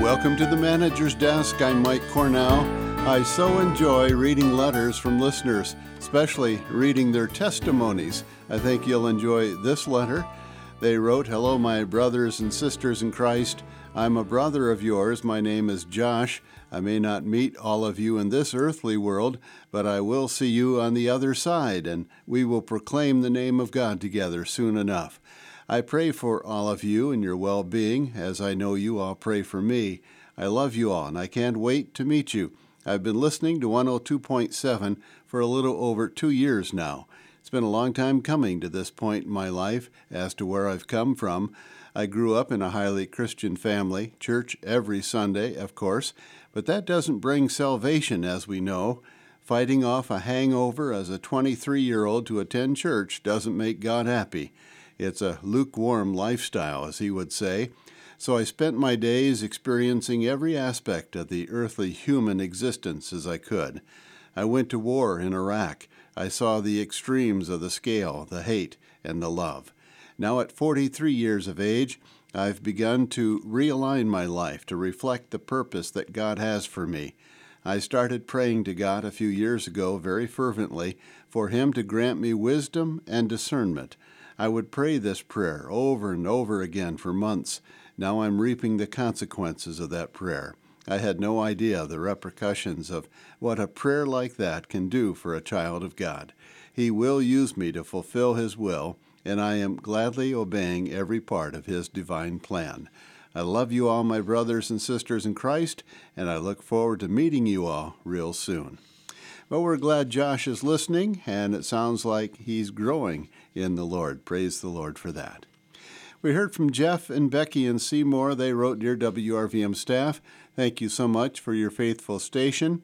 Welcome to the Manager's Desk. I'm Mike Cornell. I so enjoy reading letters from listeners, especially reading their testimonies. I think you'll enjoy this letter. They wrote, "Hello, my brothers and sisters in Christ. I'm a brother of yours. My name is Josh. I may not meet all of you in this earthly world, but I will see you on the other side, and we will proclaim the name of God together soon enough. I pray for all of you and your well-being, as I know you all pray for me. I love you all, and I can't wait to meet you. I've been listening to 102.7 for a little over 2 years now. It's been a long time coming to this point in my life as to where I've come from. I grew up in a highly Christian family, church every Sunday, of course, but that doesn't bring salvation, as we know. Fighting off a hangover as a 23-year-old to attend church doesn't make God happy. It's a lukewarm lifestyle, as he would say. So I spent my days experiencing every aspect of the earthly human existence as I could. I went to war in Iraq. I saw the extremes of the scale, the hate and the love. Now at 43 years of age, I've begun to realign my life to reflect the purpose that God has for me. I started praying to God a few years ago very fervently for Him to grant me wisdom and discernment. I would pray this prayer over and over again for months. Now I'm reaping the consequences of that prayer. I had no idea the repercussions of what a prayer like that can do for a child of God. He will use me to fulfill His will, and I am gladly obeying every part of His divine plan. I love you all, my brothers and sisters in Christ, and I look forward to meeting you all real soon." Well, we're glad Josh is listening, and it sounds like he's growing in the Lord. Praise the Lord for that. We heard from Jeff and Becky in Seymour. They wrote, "Dear WRVM staff, thank you so much for your faithful station.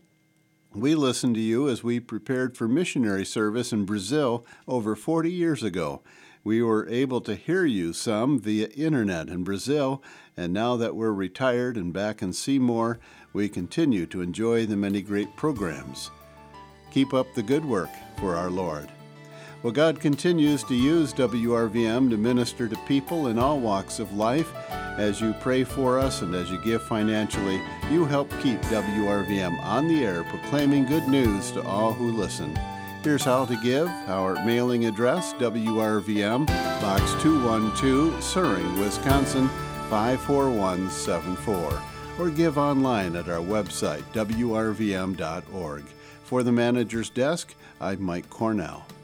We listened to you as we prepared for missionary service in Brazil over 40 years ago. We were able to hear you some via internet in Brazil, and now that we're retired and back in Seymour, we continue to enjoy the many great programs. Keep up the good work for our Lord." Well, God continues to use WRVM to minister to people in all walks of life. As you pray for us and as you give financially, you help keep WRVM on the air, proclaiming good news to all who listen. Here's how to give. Our mailing address, WRVM, Box 212, Suring, Wisconsin, 54174. Or give online at our website, WRVM.org. For the Manager's Desk, I'm Mike Cornell.